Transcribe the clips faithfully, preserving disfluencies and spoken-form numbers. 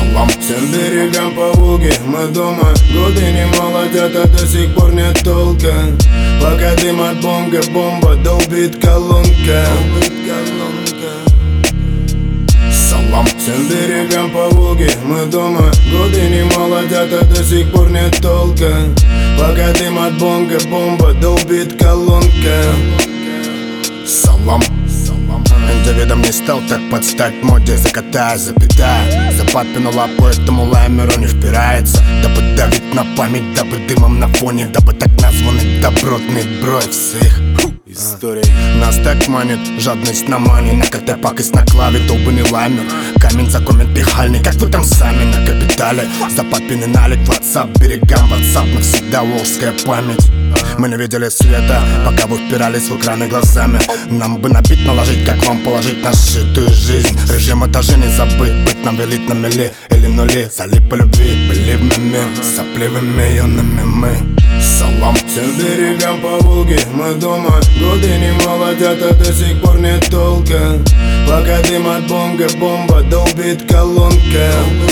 Салам всем берегам по Волге, мы дома. Годы не молодят, а до сих пор нет толка. Пока дым от бомга, бомба долбит колонка. Салам всем берегам по Волге, мы дома. Годы не молодят, а до сих пор нет толка. Пока дым от бомга, бомба долбит колонка. Салам. Индивидом не стал так подстать моде, закатая, запятая. За папину лапу этому лаймеру не впирается. Дабы давить на память, дабы дымом на фоне, дабы так названный добротный брой всех историй. Нас так манит жадность на мане, на КТ пакость на клаве, долбанный лаймер. Камень за коммент пихальный, как вы там сами на капитале. За папины налик, WhatsApp, берегам WhatsApp, навсегда волжская память. Мы не видели света, пока вы впирались в экраны глазами. Нам бы набить, наложить, как вам положить на сжитую жизнь. Режим этажи не забыть, быть нам велит на мели или нули. Залип по любви, believe me, сопливыми юными мы. Салам всем берегам по Волге, мы дома. Годы не молодят, а до сих пор нет толка. Пока дым от бомга, бомба долбит колонка.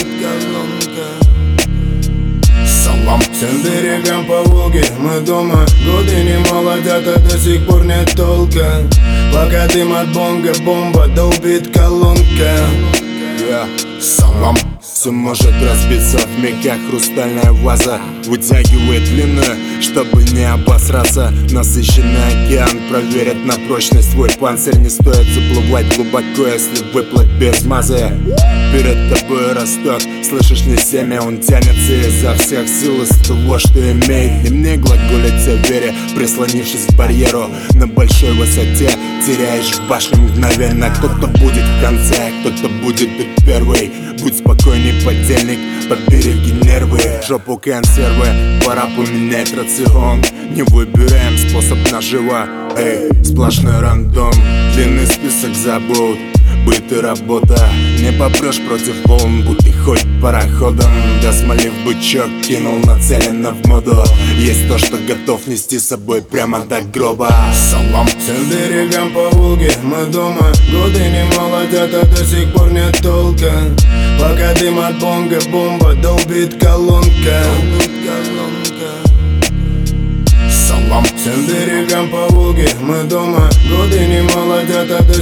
Салам всем берегам по Волге, мы дома. Годы не молодят, а до сих пор нет толка. Пока дым от бомга, бомба долбит колонка. Yeah. Салам. Все может разбиться в миг, как хрустальная ваза. Вытягивает длинную, чтобы не обосраться. Насыщенный океан проверит на прочность твой панцирь. Не стоит заплывать глубоко, если выплыть без мазы. Перед тобой растет, слышишь, не семя. Он тянется изо всех сил из того, что имеет. Не мне глаголить о вере, прислонившись к барьеру. На большой высоте теряешь башню мгновенно. Кто-то будет в конце, кто-то будет тут первый. Будь спокойней, подельник, побереги нервы. Жопу консервы, пора поменять рацион. Не выбираем способ нажива, эй, сплошной рандом. Длинный список забот, быт и работа. Не попрешь против волн, будь ты хоть пароходом. Досмолив бычок, кинул нацеленно в моду. Есть то, что готов нести с собой прямо до гроба. Салам всем берегам по Волге, мы дома. Годы не молодят, а до сих пор нет толка. Пока дым от бомга, бомба долбит колонка. Салам всем берегам по Волге, мы дома. Годы не молодят, а до